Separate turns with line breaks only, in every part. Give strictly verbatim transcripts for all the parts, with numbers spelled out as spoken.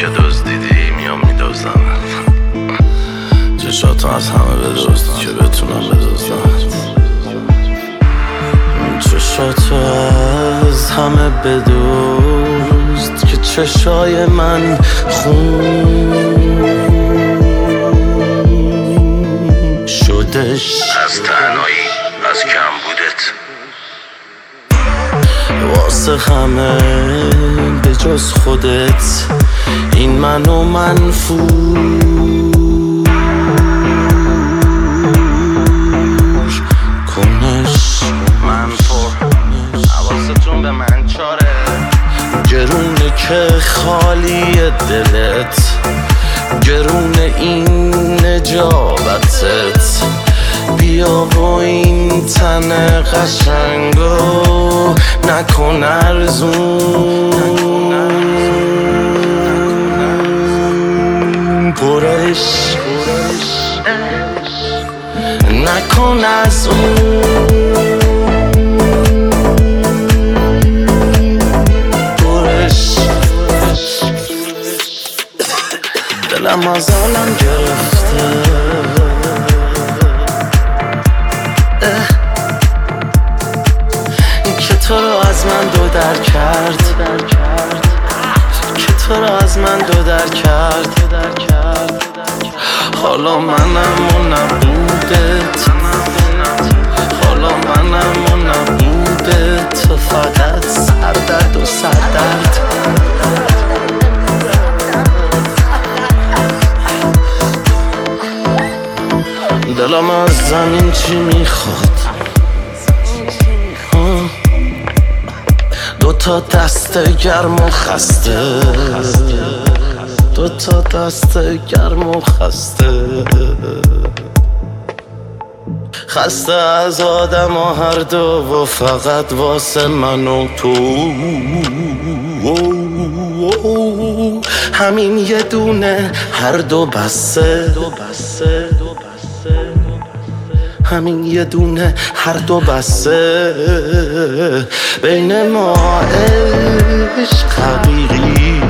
که دزدیدی میام میدوزم چشاتو از همه بدزد که بتونم بدزدم چشاتو از همه بدزد که چشای من خون شدش
از تنهایی، از کمبودت،
واسه همه به جز خودت این منو منفور کنش. من پر حواستون به من چاره گرونه که خالی دلت گرونه این نجابتت بیا و این تن قشنگو نکن ارزون پرش نکن از اون پرش دلم از آلم گرفته که تو رو از من دو در کرد که تو رو از من دو در کرد حالا منم و نبودت حالا منم و نبودت تو فقط سردرد و سردرد دلم از زمین چی میخواد دو تا دست گرم و خسته دو تا دست گرم و خسته خسته از آدم و هر دو و فقط واسه من و تو همین یه دونه هر دو بسه همین یه دونه هر دو بسه بین ما عشق حقیقی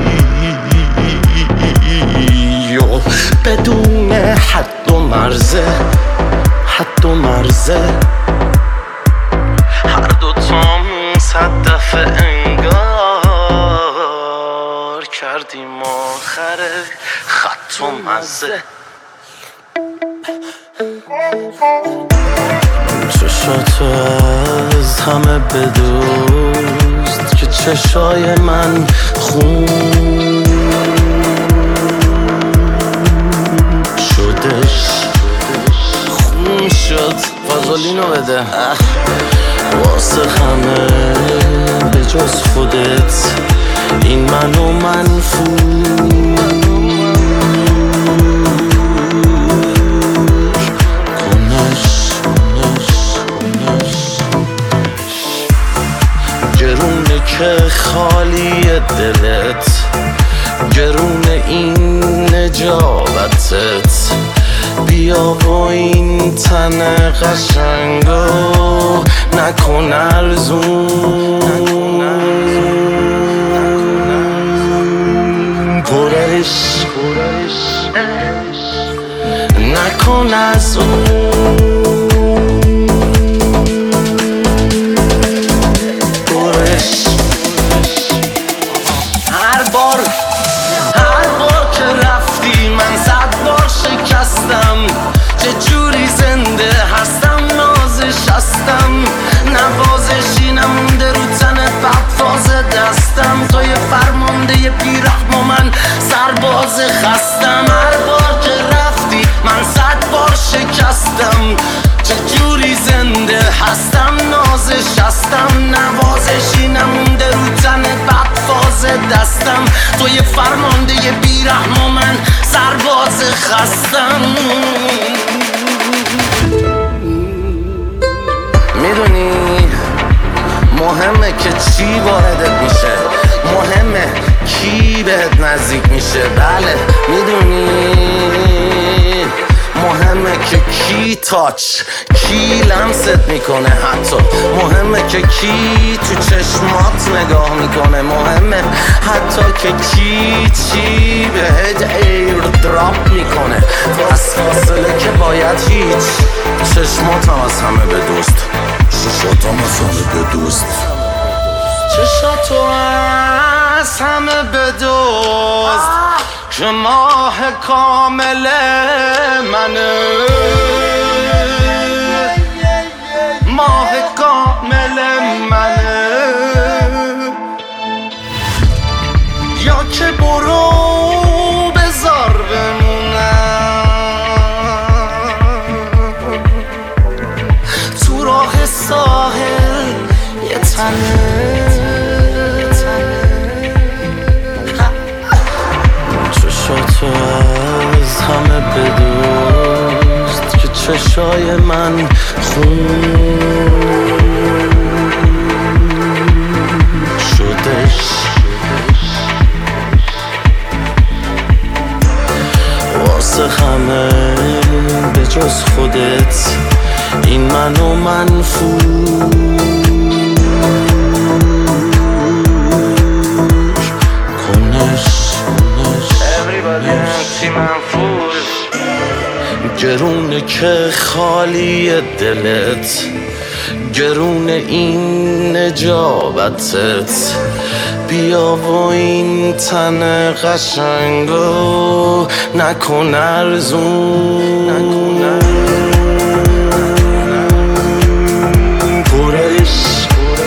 بدون حد و مرزه حد و مرزه هر دو تام صد دفعه انگار کردیم آخر خط و مزه چشاتو از همه بدزد که چشای من خون شدش خون شد فازولینو بده واسه همه به جز خودت این منو منفور گرونه که خالی دلت گرونه این نجابتت بیا و این تن قشنگو نکن ارزون پرش نکن از اون هر بار هر بار که رفتی من صد بار شکستم چه جوری زنده هستم نازش هستم نوازشی نمونده رو تنت بعد فاز دستم تو یه فرمانده یه بیرحم و من سرباز خستم هر بار که رفتی من صد بار شکستم چه جوری زنده هستم نازش هستم نوازشی نمونده رو تنت بعد فاز دستم تو یه فرمانده یه بیرحم و من سرباز خستم میدونی مهمه که چی واردت میشه مهمه کی بهت نزدیک میشه بله میدونی مهمه که کی تاچ کی لمست میکنه حتی مهمه که کی تو چشمات نگاه میکنه مهمه حتی که کی چی بهت ایر دراپ میکنه تو از فاصله که باید هیچ چشماتم از همه به دوست چشماتم از همه به دوست چشاتو از همه به دوست که ماه کامل منه ماه کامل منه یا که برو بذار بمونم تو راه ساحل یه تنه چشاتو از همه بدوست که چشای من خون شدش واسه همه به جز خودت این منو منفور گرونه که خالی دلت گرونه این نجابتت بیا و این تن قشنگو نکن ارزون پرش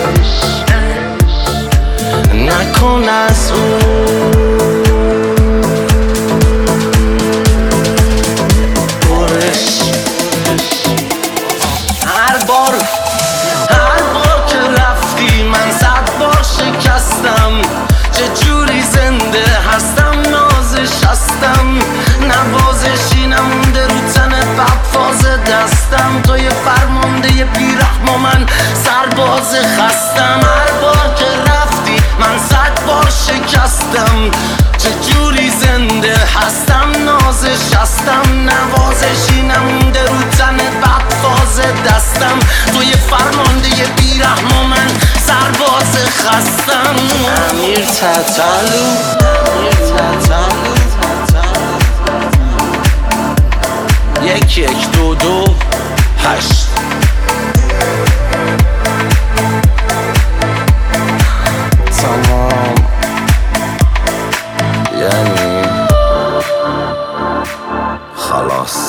نکن از اون هر بار هر بار که رفتی من صد بار شکستم چه جوری زنده هستم نازش هستم نوازشی نمونده رو تنت بعد فاز دستم تو یه فرمانده یه بیرحم و من سرباز خستم هر بار که رفتی من صد بار شکستم چه جوری زنده هستم نازش هستم نوازشی نمونده رو تنت بعد فاز دستم تو یه فرمانده یه بیرحم و من سرباز خستم امیر تتلو امیر تتلو یک یک دو دو هشت تمام یعنی خلاص